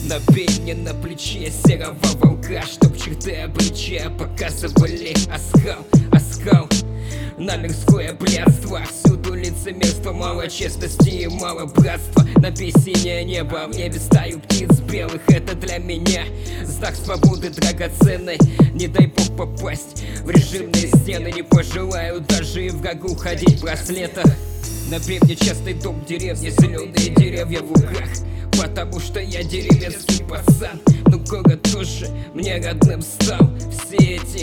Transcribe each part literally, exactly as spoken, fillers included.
Набей мне на плече серого волка, чтоб черты обличия показывали оскал, оскал на мирское блядство. Всюду лицемерство, мало честности и мало братства. Набей синее небо, в небе стаю птиц белых. Это для меня знак свободы драгоценной. Не дай бог попасть в режимные стены. Не пожелаю даже и врагу ходить в браслетах. Набей мне частный дом в деревне, зеленые деревья в лугах. Потому что я деревенский пацан, но город тоже мне родным стал. Все эти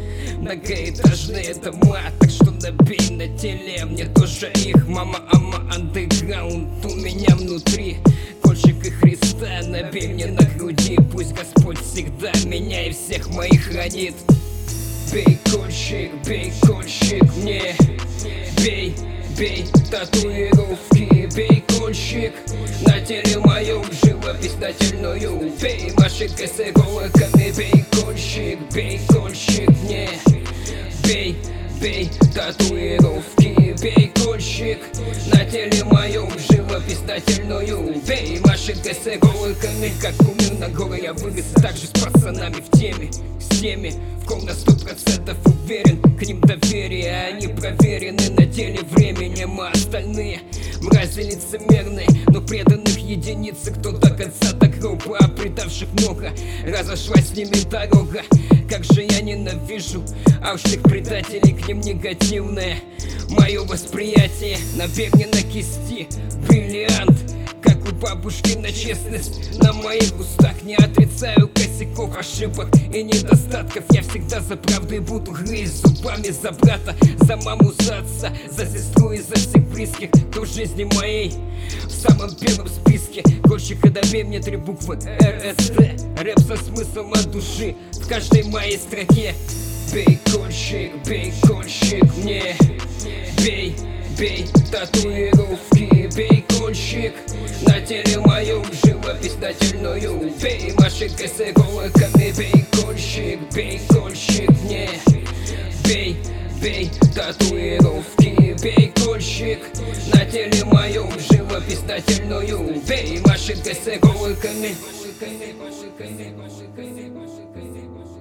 многоэтажные дома, так что набей на теле мне тоже их. Мама, ама, андеграунд у меня внутри. Кольчик и Христа набей мне на груди. Пусть Господь всегда меня и всех моих хранит. Бей кольчик, бей кольчик мне. Бей, бей татуировки, бей кольчик на теле моем, живопись нательную. Бей машинкой с иголками, бей кольчик, бей кольчик мне. Бей, бей татуировки, бей кольчик на теле моем, живопись нательную. Бей машинкой с иголками, как кумир на горы я вырос. Также с пацанами в теме, с теми, в ком на сто процентов уверен. К ним доверие, они проверены на деле временем. А остальные мрази лицемерные, но преданных единицы. Кто до конца до гроба, а предавших много. Разошлась с ними дорога. Как же я ненавижу алчных предателей, к ним негативное мое восприятие. Набей мне на кисти бриллиант, как у бабушки на честность. На моих устах не отрицаю косяков, ошибок и недостатков. Я всегда за правду и буду грызть зубами за брата, за маму, за отца, за сестру и за всех близких, кто в жизни моей в самом первом списке. Кольчик, и добей мне три буквы эр эс тэ, рэп со смыслом от души в каждой моей строке. Бей кольчик, бей кольчик мне. Бей, бей татуировки, бей кольчик на теле моем, живопись нательную. Бей машинкой с иголками, бей кольчик, бей кольчик мне. Бей, бей татуировки, бей кольчик на теле моем, живопись нательную. Бей машинкой с иголками.